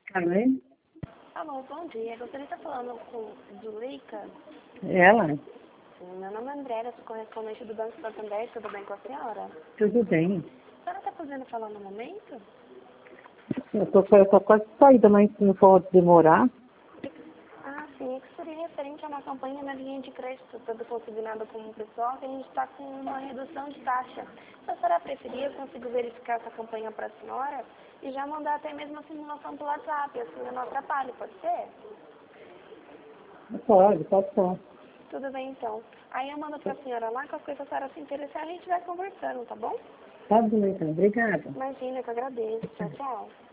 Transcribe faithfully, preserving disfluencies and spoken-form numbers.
Alô? Alô, bom dia. Gostaria de estar falando com Zuleika. Ela? Sim, meu nome é Andréia, sou correspondente do Banco Santander. Tudo bem com a senhora? Tudo bem. A senhora está podendo falar no momento? Eu tô, eu tô quase saída, mas se não for demorar. Ah, sim. É que seria referente a uma campanha na linha de crédito, tanto consignada como pessoal, que a gente está com uma redução de taxa. Se a senhora preferir, eu consigo verificar essa campanha para a senhora e já mandar até mesmo a simulação pelo WhatsApp, assim eu não atrapalho, pode ser? Pode, pode ser. Tudo bem, então. Aí eu mando para a senhora lá, qualquer coisa a senhora se interessar, a gente vai conversando, tá bom? Tá bom, então. Obrigada. Imagina, que eu agradeço. Tchau, tchau.